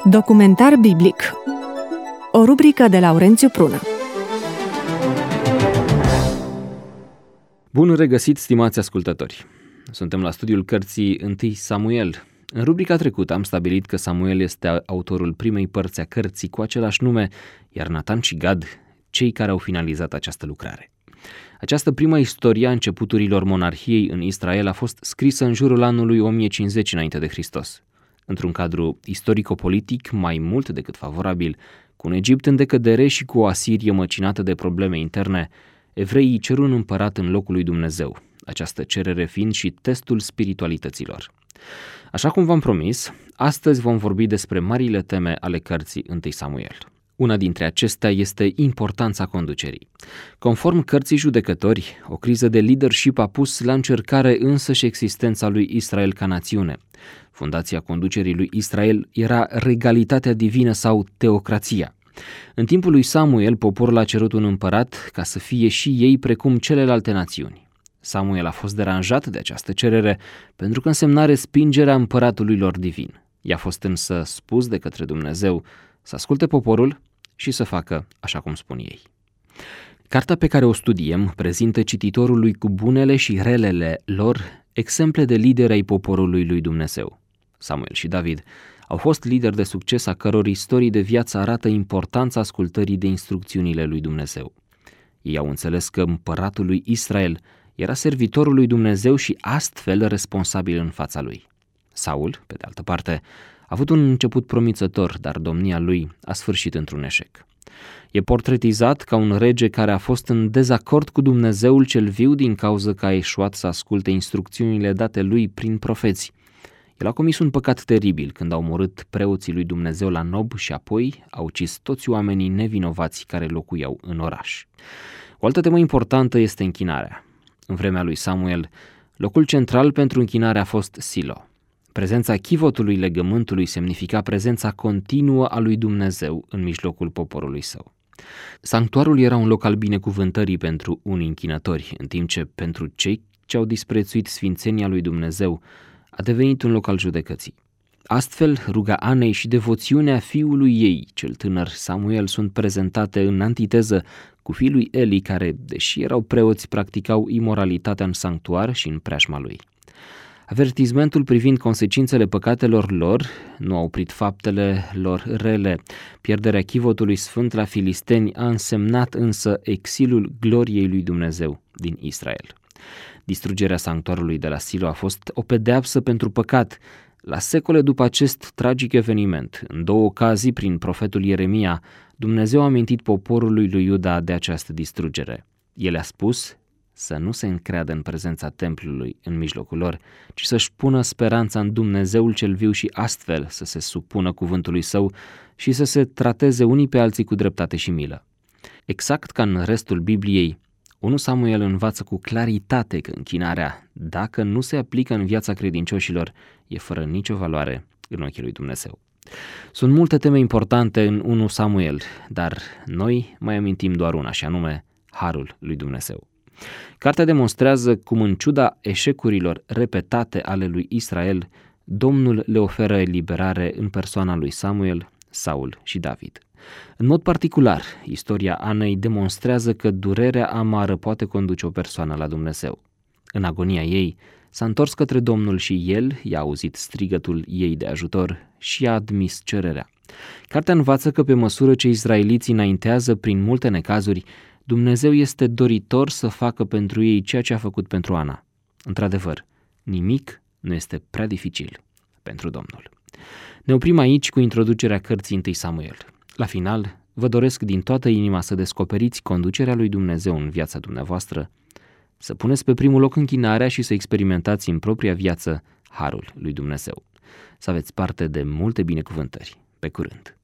Documentar biblic. O rubrică de Laurențiu Prună. Bun regăsit, stimați ascultători! Suntem la studiul cărții 1 Samuel. În rubrica trecută am stabilit că Samuel este autorul primei părți a cărții cu același nume, iar Natan și Gad, cei care au finalizat această lucrare. Această primă istorie a începuturilor monarhiei în Israel a fost scrisă în jurul anului 1050 înainte de Hristos. Într-un cadru istorico-politic mai mult decât favorabil, cu un Egipt în decădere și cu o Asirie măcinată de probleme interne, evreii cer un împărat în locul lui Dumnezeu, această cerere fiind și testul spiritualităților. Așa cum v-am promis, astăzi vom vorbi despre marile teme ale cărții 1 Samuel. Una dintre acestea este importanța conducerii. Conform cărții Judecători, o criză de leadership a pus la încercare însăși existența lui Israel ca națiune. Fundația conducerii lui Israel era regalitatea divină sau teocrația. În timpul lui Samuel, poporul a cerut un împărat ca să fie și ei precum celelalte națiuni. Samuel a fost deranjat de această cerere pentru că însemna respingerea împăratului lor divin. I-a fost însă spus de către Dumnezeu să asculte poporul și să facă așa cum spun ei. Cartea pe care o studiem prezintă cititorului cu bunele și relele lor exemple de lideri ai poporului lui Dumnezeu. Samuel și David au fost lideri de succes a căror istorii de viață arată importanța ascultării de instrucțiunile lui Dumnezeu. Ei au înțeles că împăratul lui Israel era servitorul lui Dumnezeu și astfel responsabil în fața lui. Saul, pe de altă parte, a avut un început promițător, dar domnia lui a sfârșit într-un eșec. E portretizat ca un rege care a fost în dezacord cu Dumnezeul cel viu din cauza că a eșuat să asculte instrucțiunile date lui prin profeți. El a comis un păcat teribil când a omorât preoții lui Dumnezeu la Nob și apoi a ucis toți oamenii nevinovați care locuiau în oraș. O altă temă importantă este închinarea. În vremea lui Samuel, locul central pentru închinare a fost Silo. Prezența chivotului legământului semnifica prezența continuă a lui Dumnezeu în mijlocul poporului său. Sanctuarul era un loc al binecuvântării pentru unii închinători, în timp ce pentru cei ce au disprețuit sfințenia lui Dumnezeu a devenit un loc al judecății. Astfel, ruga Anei și devoțiunea fiului ei, cel tânăr Samuel, sunt prezentate în antiteză cu fiul lui Eli, care, deși erau preoți, practicau imoralitatea în sanctuar și în preajma lui. Avertismentul privind consecințele păcatelor lor nu a oprit faptele lor rele. Pierderea chivotului sfânt la filisteni a însemnat însă exilul gloriei lui Dumnezeu din Israel. Distrugerea sanctuarului de la Silo a fost o pedeapsă pentru păcat. La secole după acest tragic eveniment, în două ocazii prin profetul Ieremia, Dumnezeu a amintit poporului lui Iuda de această distrugere. El a spus să nu se încreadă în prezența templului în mijlocul lor, ci să-și pună speranța în Dumnezeul cel viu și astfel să se supună cuvântului său și să se trateze unii pe alții cu dreptate și milă. Exact ca în restul Bibliei, 1 Samuel învață cu claritate că închinarea, dacă nu se aplică în viața credincioșilor, e fără nicio valoare în ochii lui Dumnezeu. Sunt multe teme importante în 1 Samuel, dar noi mai amintim doar una, și anume Harul lui Dumnezeu. Cartea demonstrează cum, în ciuda eșecurilor repetate ale lui Israel, Domnul le oferă eliberare în persoana lui Samuel, Saul și David. În mod particular, istoria Anei demonstrează că durerea amară poate conduce o persoană la Dumnezeu. În agonia ei, s-a întors către Domnul și el i-a auzit strigătul ei de ajutor și a admis cererea. Cartea învață că pe măsură ce israeliții înaintează prin multe necazuri, Dumnezeu este doritor să facă pentru ei ceea ce a făcut pentru Ana. Într-adevăr, nimic nu este prea dificil pentru Domnul. Ne oprim aici cu introducerea cărții 1 Samuel. La final, vă doresc din toată inima să descoperiți conducerea lui Dumnezeu în viața dumneavoastră, să puneți pe primul loc închinarea și să experimentați în propria viață Harul lui Dumnezeu. Să aveți parte de multe binecuvântări. Pe curând!